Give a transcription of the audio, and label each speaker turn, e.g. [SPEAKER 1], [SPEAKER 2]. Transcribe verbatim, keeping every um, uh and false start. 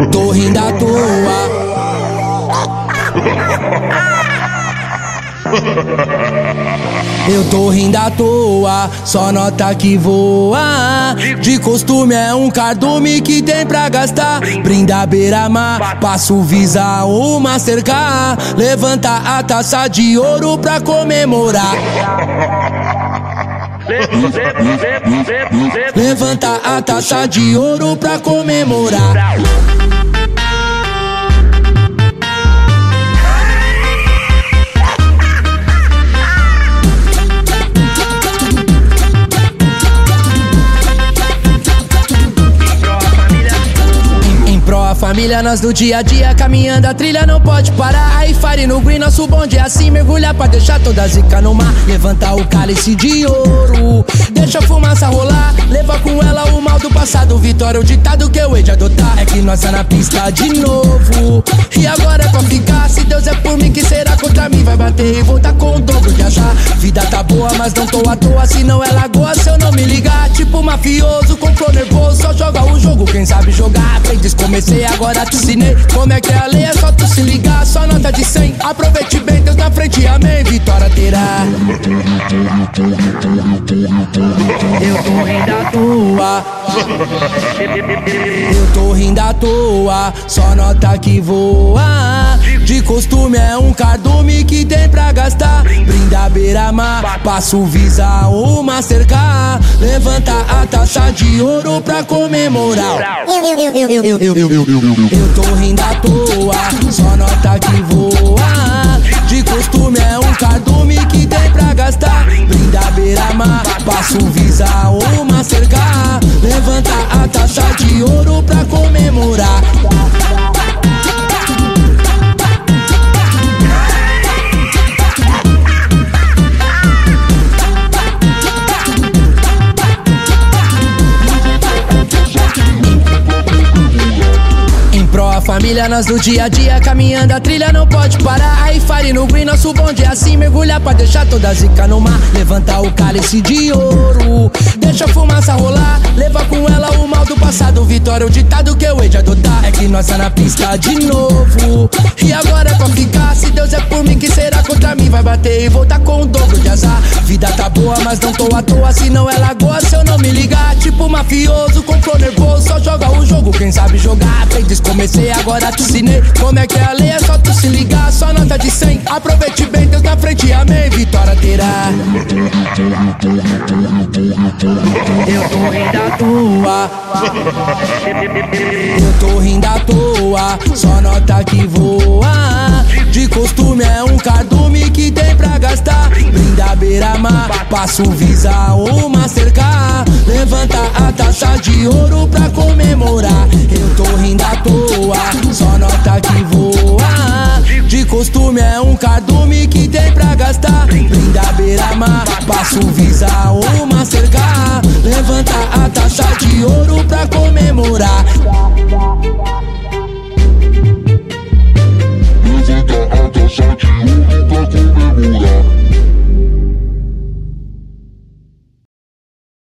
[SPEAKER 1] Tô rindo à toa. Eu tô rindo à toa, só nota que voa. De costume é um cardume que tem pra gastar. Brinda beira-mar, passo visa uma cerca. Levanta a taça de ouro pra comemorar. Levanta a taça de ouro pra comemorar. Família, nós do dia a dia, caminhando a trilha não pode parar. Aí fire no green, nosso bonde é assim, mergulhar pra deixar toda a zica no mar. Levanta o cálice de ouro, deixa a fumaça rolar. Leva com ela o mal do passado, vitória, o ditado que eu hei de adotar. É que nós tá na pista de novo, e agora é pra ficar. Se Deus é por mim, que será contra mim? Vai bater e voltar com o dobro de achar. Vida tá boa, mas não tô à toa, se não é lagoa, se eu não me ligar. Tipo mafioso, comprou nervoso, só joga o jogo, quem sabe jogar. Aprendes, comecei, agora te ensinei como é que é a lei, é só tu se ligar, só nota de cem. Aproveite bem, Deus na frente, amém, vitória terá. Eu tô rindo à toa. Eu tô rindo à toa, só nota que voa. De costume é um cardume que tem pra gastar. Brinda beira-mar, passo visa uma cerca. Levanta a taça de ouro pra comemorar. Eu, eu, eu, eu, eu, eu, eu, eu, eu. Eu tô rindo à toa, só nota que voa. De costume é um cardume que tem pra gastar. Brinda beira-mar, passo visa uma cerca. Levanta a taça de ouro pra comemorar. Família, nós do dia a dia, caminhando a trilha não pode parar. Aí fire no green, nosso bonde é assim, mergulhar pra deixar toda a zica no mar. Levanta o cálice de ouro, deixa a fumaça rolar. Leva com ela o mal do passado, vitória, o ditado que eu hei de adotar. É que nós tá na pista de novo, e agora é pra ficar. Se Deus é por mim, que será contra mim? Vai bater e voltar com o dobro de azar. Vida tá boa, mas não tô à toa, se não é lagoa, se eu não me ligar. Tipo mafioso, comprou nervoso, só joga o jogo, quem sabe jogar. Aprendes, comecei, agora te ensinei como é que é a lei, é só tu se ligar, só nota de cem. Aproveite bem, Deus na frente, amém, vitória terá. Eu tô rindo à toa. Eu tô rindo à toa, só nota que voa. De costume é um cardume que tem pra gastar. Brinda beira-mar, passo visa uma cerca. Levanta a taça de ouro pra comemorar. Eu tô rindo à toa, só nota que voa. De costume é um cardume que tem pra gastar. Brinda beira-mar, passo visa uma cerca. Levanta a taça de ouro pra comemorar.